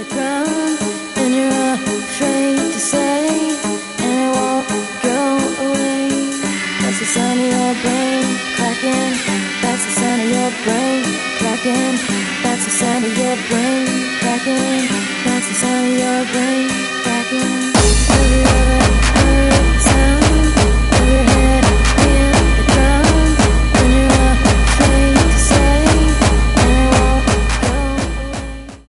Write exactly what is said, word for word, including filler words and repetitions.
the ground, and you're afraid to say, and it won't go away. That's the sound of your brain cracking. That's the sound of your brain cracking. That's the sound of your brain